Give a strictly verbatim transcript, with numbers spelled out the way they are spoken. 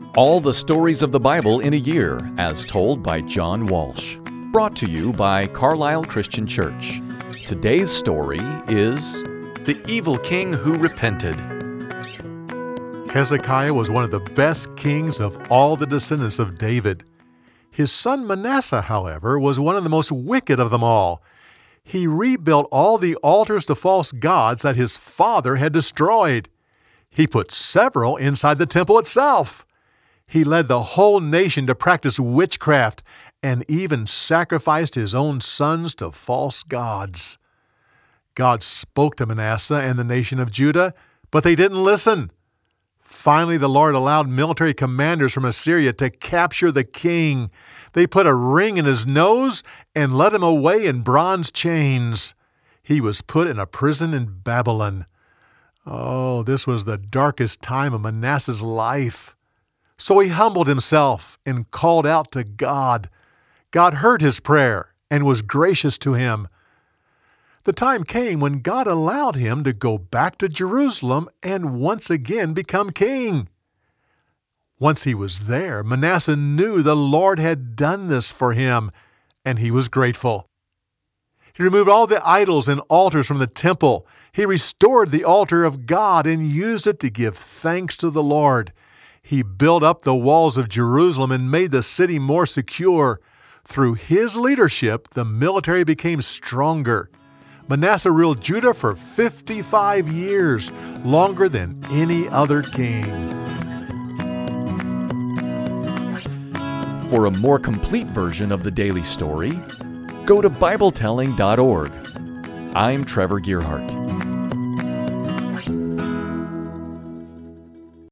All the stories of the Bible in a year, as told by John Walsh. Brought to you by Carlisle Christian Church. Today's story is The Evil King Who Repented. Hezekiah was one of the best kings of all the descendants of David. His son Manasseh, however, was one of the most wicked of them all. He rebuilt all the altars to false gods that his father had destroyed. He put several inside the temple itself. He led the whole nation to practice witchcraft and even sacrificed his own sons to false gods. God spoke to Manasseh and the nation of Judah, but they didn't listen. Finally, the Lord allowed military commanders from Assyria to capture the king. They put a ring in his nose and led him away in bronze chains. He was put in a prison in Babylon. Oh, this was the darkest time of Manasseh's life. So he humbled himself and called out to God. God heard his prayer and was gracious to him. The time came when God allowed him to go back to Jerusalem and once again become king. Once he was there, Manasseh knew the Lord had done this for him, and he was grateful. He removed all the idols and altars from the temple. He restored the altar of God and used it to give thanks to the Lord. He built up the walls of Jerusalem and made the city more secure. Through his leadership, the military became stronger. Manasseh ruled Judah for fifty-five years, longer than any other king. For a more complete version of the daily story, go to Bible telling dot org. I'm Trevor Gearhart.